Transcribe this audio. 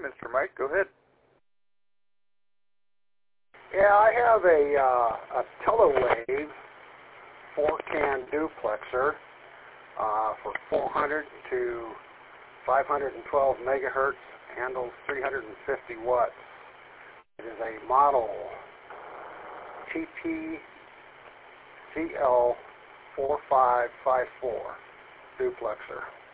Mr. Mike, go ahead. Yeah, I have a Telewave 4-can duplexer for 400 to 512 megahertz, handles 350 watts. It is a model TPCL4554 duplexer.